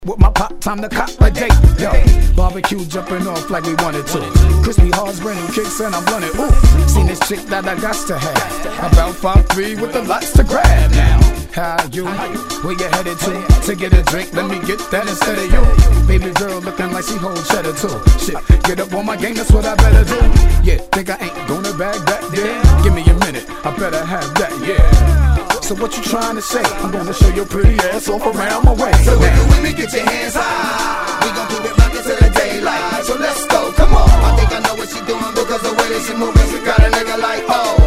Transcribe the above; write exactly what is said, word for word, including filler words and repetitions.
With my pop, time to cop a date, yo. Barbecue jumping off like we wanted to. Crispy hearts, brand new kicks, and I'm running. Ooh, seen this chick that I got to have. About five three with the lots to grab now. How you? Where you headed to? To get a drink, let me get that instead of you. Baby girl looking like she hold cheddar too. Shit, get up on my game, that's what I better do. Yeah, think I ain't gonna bag that, yeah. Give me a minute, I better have that, yeah. So what you trying to say? I'm gonna show your pretty ass off around my way. So if you with me, get your hands high. We gon' keep it rockin' till the daylight. So let's go, come on. I think I know what she doing because the way that she moving, she got a nigga like, oh.